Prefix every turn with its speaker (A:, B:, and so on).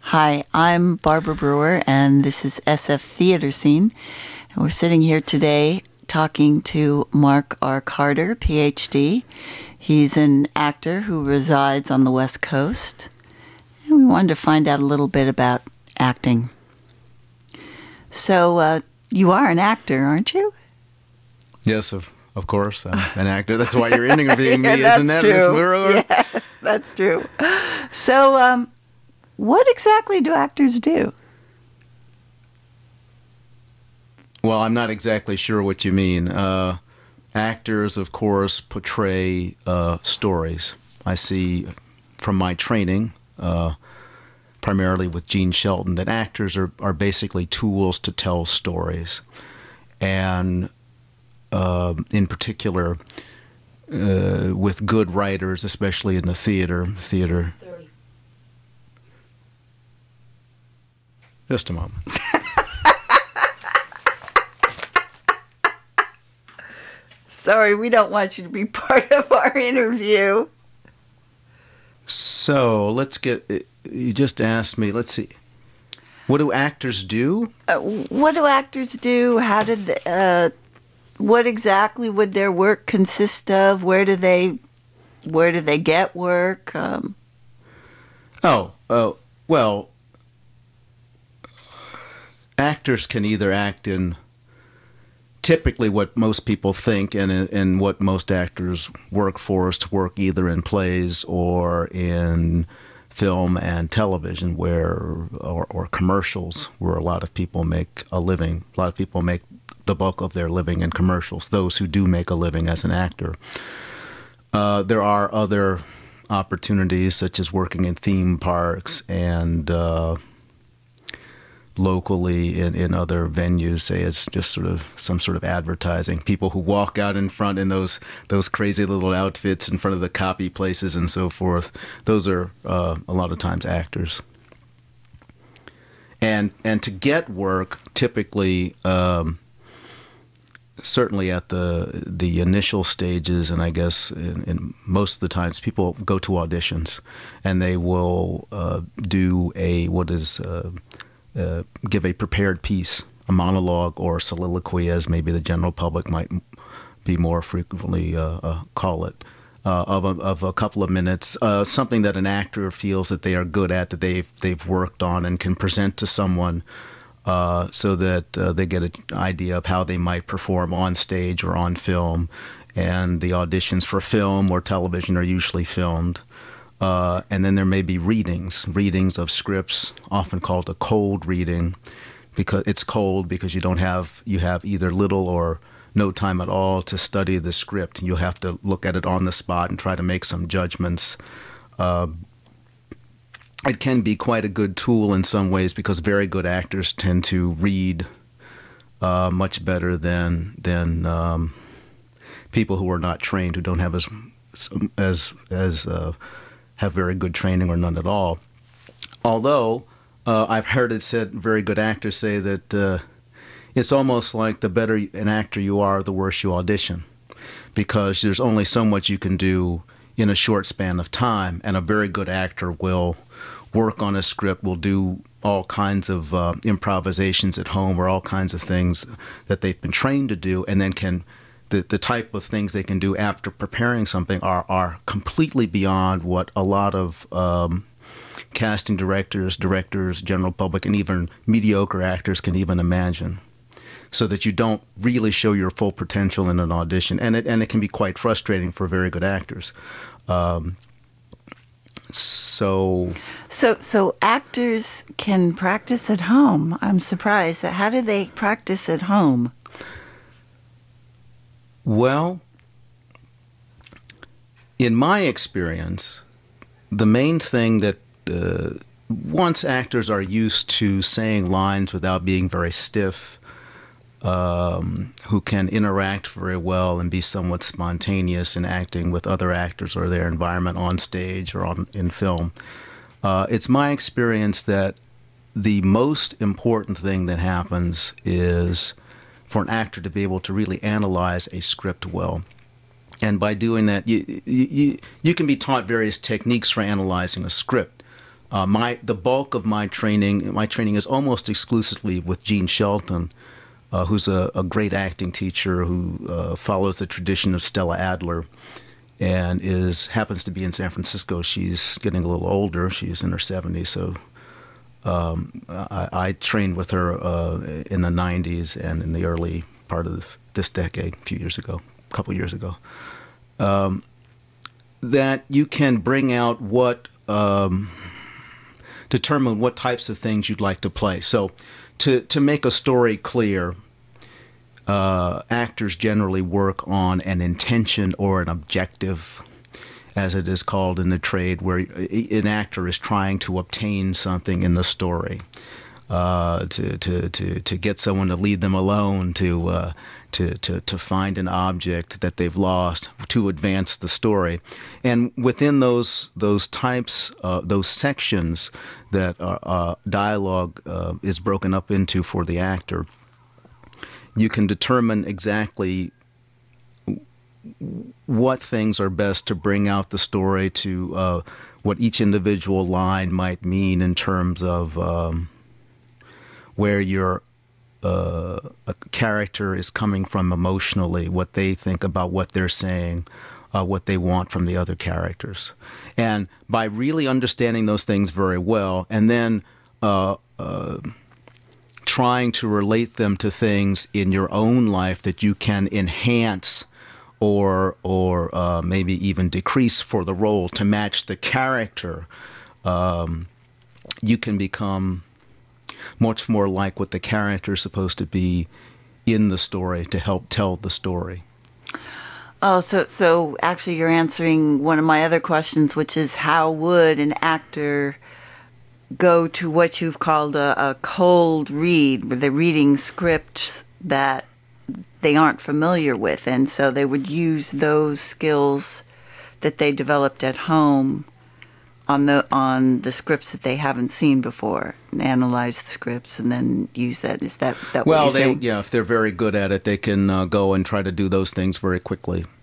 A: Hi, I'm Barbara Brewer, and this is SF Theater Scene. And we're sitting here today talking to Mark R. Carter, PhD. He's an actor who resides on the West Coast, and we wanted to find out a little bit about acting. So, you are an actor, aren't you?
B: Yes, of course. I'm an actor. That's why you're interviewing me,
A: Yeah,
B: isn't that, Ms. Brewer?
A: Yes, that's true. So, what exactly do actors do?
B: Well, I'm not exactly sure what you mean. Actors, of course, portray stories. I see from my training, primarily with Gene Shelton, that actors are basically tools to tell stories. And in particular, with good writers, especially in the theater. Just a moment.
A: Sorry, we don't want you to be part of our interview.
B: So let's get. You just asked me. Let's see. What do actors do?
A: What do actors do? How did? What exactly would their work consist of? Where do they get work?
B: Well, actors can either act in typically what most people think and what most actors work for is to work either in plays or in film and television or commercials where a lot of people make a living. A lot of people make the bulk of their living in commercials, those who do make a living as an actor. There are other opportunities such as working in theme parks and locally in other venues, say as just sort of some sort of advertising. People who walk out in front in those crazy little outfits in front of the copy places and so forth. Those are a lot of times actors. And to get work, typically, certainly at the initial stages, and I guess in most of the times, people go to auditions, and they will do give a prepared piece, a monologue or soliloquy, as maybe the general public might be more frequently call it, of a couple of minutes, something that an actor feels that they are good at, that they've worked on and can present to someone so that they get an idea of how they might perform on stage or on film. And the auditions for film or television are usually filmed. And then there may be readings of scripts, often called a cold reading, because it's cold because you have either little or no time at all to study the script. You have to look at it on the spot and try to make some judgments. It can be quite a good tool in some ways because very good actors tend to read much better than people who are not trained, who don't have have very good training or none at all. Although I've heard it said, very good actors say that it's almost like the better an actor you are, the worse you audition, because there's only so much you can do in a short span of time, and a very good actor will work on a script, will do all kinds of improvisations at home or all kinds of things that they've been trained to do, and then the type of things they can do after preparing something are completely beyond what a lot of casting directors, general public, and even mediocre actors can even imagine. So that you don't really show your full potential in an audition, and it can be quite frustrating for very good actors. So
A: actors can practice at home. I'm surprised. How do they practice at home?
B: Well, in my experience, the main thing that once actors are used to saying lines without being very stiff, who can interact very well and be somewhat spontaneous in acting with other actors or their environment on stage or in film, it's my experience that the most important thing that happens is for an actor to be able to really analyze a script well. And by doing that, you can be taught various techniques for analyzing a script. The bulk of my training is almost exclusively with Gene Shelton, who's a great acting teacher who follows the tradition of Stella Adler, and happens to be in San Francisco. She's getting a little older. She's in her 70s, so I trained with her in the 90s and in the early part of this decade, a couple years ago. That you can bring out determine what types of things you'd like to play. So to make a story clear, actors generally work on an intention or an objective, as it is called in the trade, where an actor is trying to obtain something in the story, to get someone to leave them alone, to find an object that they've lost, to advance the story. And within those types, those sections that dialogue is broken up into for the actor, you can determine exactly what things are best to bring out the story, to what each individual line might mean in terms of where your a character is coming from emotionally, what they think about what they're saying, what they want from the other characters. And by really understanding those things very well, and then trying to relate them to things in your own life that you can enhance or maybe even decrease for the role to match the character, you can become much more like what the character is supposed to be in the story to help tell the story.
A: Oh, so actually you're answering one of my other questions, which is how would an actor go to what you've called a cold read, where they're reading scripts that they aren't familiar with, and so they would use those skills that they developed at home on the scripts that they haven't seen before, and analyze the scripts and then use that. Is that what you're saying?
B: Well, if they're very good at it, they can go and try to do those things very quickly.